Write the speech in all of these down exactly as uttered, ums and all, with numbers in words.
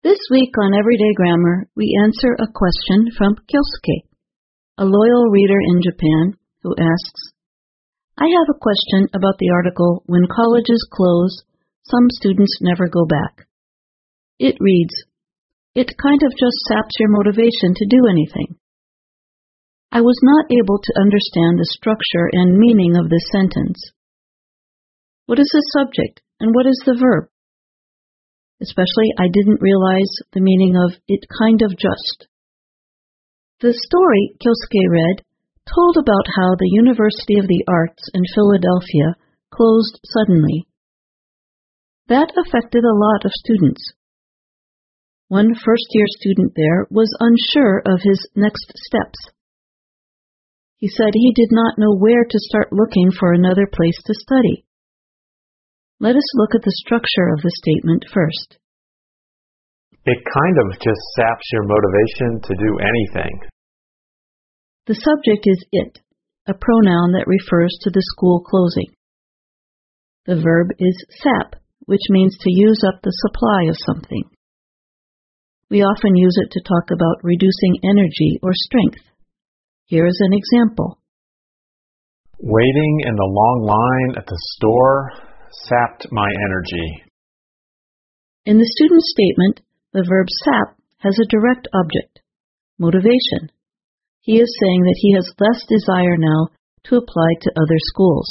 This week on Everyday Grammar, we answer a question from Kyosuke, a loyal reader in Japan, who asks, I have a question about the article, When Colleges Close, Some Students Never Go Back. It reads, It kind of just saps your motivation to do anything. I was not able to understand the structure and meaning of this sentence. What is the subject and what is the verb? Especially, I didn't realize the meaning of it kind of just. The story Kyosuke read told about how the University of the Arts in Philadelphia closed suddenly. That affected a lot of students. One first-year student there was unsure of his next steps. He said he did not know where to start looking for another place to study. Let us look at the structure of the statement first. It kind of just saps your motivation to do anything. The subject is it, a pronoun that refers to the school closing. The verb is sap, which means to use up the supply of something. We often use it to talk about reducing energy or strength. Here is an example. Waiting in the long line at the store sapped my energy. In the student statement, the verb sap has a direct object, motivation. He is saying that he has less desire now to apply to other schools.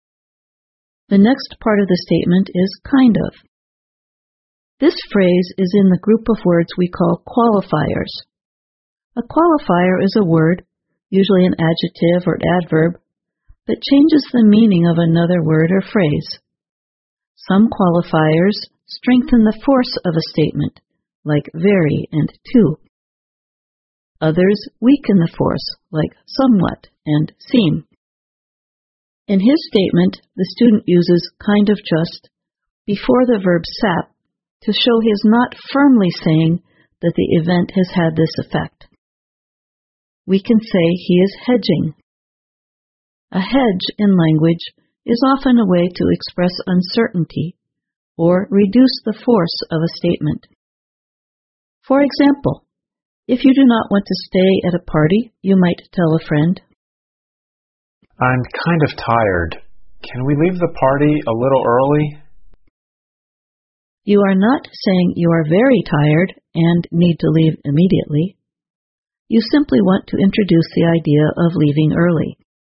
The next part of the statement is kind of. This phrase is in the group of words we call qualifiers. A qualifier is a word, usually an adjective or adverb, that changes the meaning of another word or phrase. Some qualifiers strengthen the force of a statement, like very and to. Others weaken the force, like somewhat and seem. In his statement, the student uses kind of just before the verb sap to show he is not firmly saying that the event has had this effect. We can say he is hedging. A hedge in language is often a way to express uncertainty or reduce the force of a statement. For example, if you do not want to stay at a party, you might tell a friend, I'm kind of tired. Can we leave the party a little early? You are not saying you are very tired and need to leave immediately. You simply want to introduce the idea of leaving early.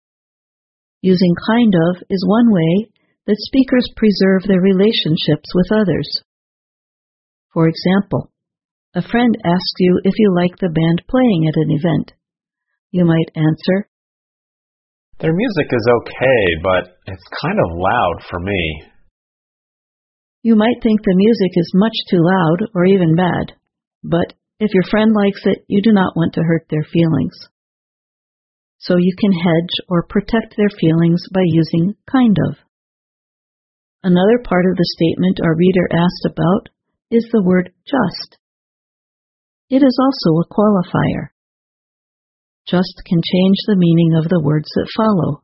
Using kind of is one way that speakers preserve their relationships with others. For example, a friend asks you if you like the band playing at an event. You might answer, Their music is okay, but it's kind of loud for me. You might think the music is much too loud or even bad, but if your friend likes it, you do not want to hurt their feelings. So you can hedge or protect their feelings by using kind of. Another part of the statement our reader asked about is the word just. It is also a qualifier. Just can change the meaning of the words that follow.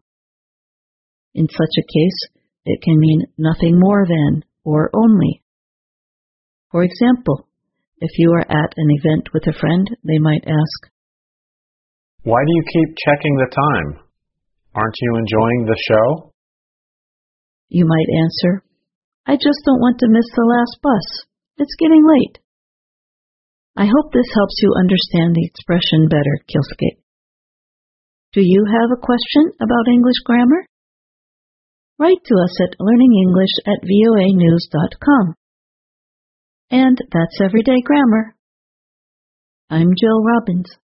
In such a case, it can mean nothing more than or only. For example, if you are at an event with a friend, they might ask, Why do you keep checking the time? Aren't you enjoying the show? You might answer, I just don't want to miss the last bus. It's getting late. I hope this helps you understand the expression better, Kyosuke. Do you have a question about English grammar? Write to us at learning english at voa news dot com. And that's Everyday Grammar. I'm Jill Robbins.